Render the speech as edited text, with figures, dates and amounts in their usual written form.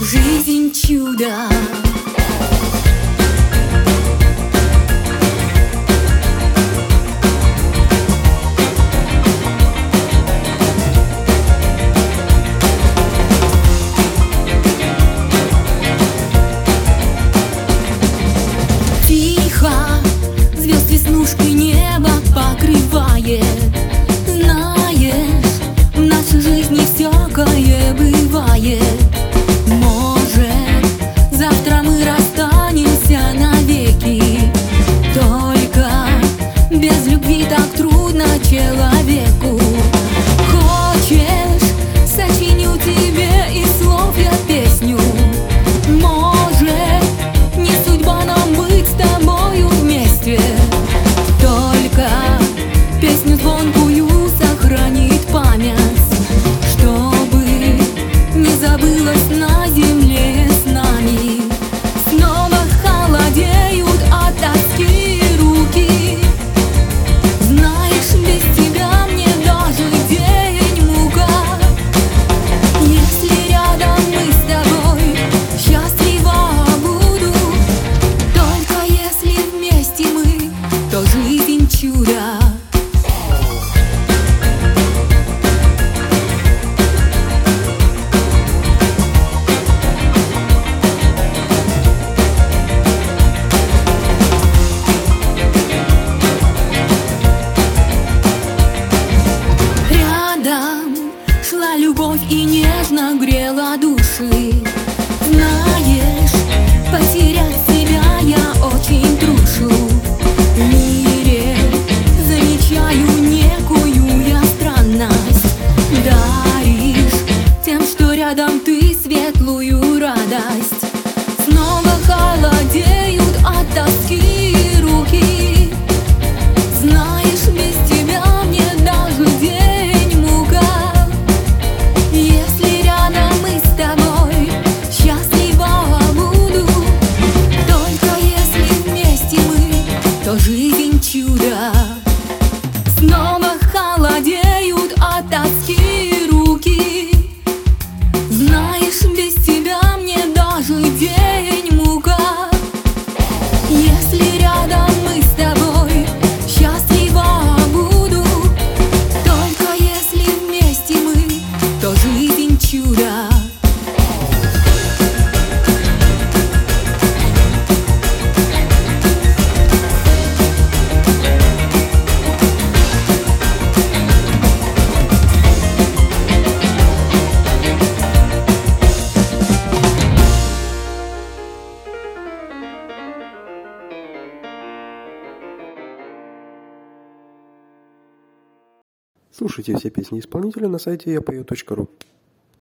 Жизнь чудо. Тихо, звезд веснушки небо покрывает. Знаешь, в нашей жизни всякое бывает. Может, завтра мы расстанемся навеки. Только без любви так трудно человеку. Хочешь, сочиню тебе из слов я песню. Может, не судьба нам быть с тобою вместе. Только песню звонкую сохранит память, чтобы не забылась на земле с нами. Снова холодеют от тоски руки. Знаешь, без тебя мне даже день мука. Если рядом мы с тобой, счастлива буду. Только если вместе мы, то жизнь чудо. Шла любовь и нежно грела души. Знаешь, потерять себя я очень трушу. В мире замечаю некую я странность. Даришь тем, что рядом ты, светлую радость. Снова холодеют от тоски руки. Знаешь, без тебя мне даже день мука. Если рядом мы с тобой, счастлива буду. Только если вместе мы, то жизнь чудо. Снова холодеют от тоски руки. Знаешь, без тебя мне даже день мука. Если рядом мы с тобой, счастлива буду. Только если вместе мы, то жизнь чудо. Слушайте все песни исполнителя на сайте yapою.ru.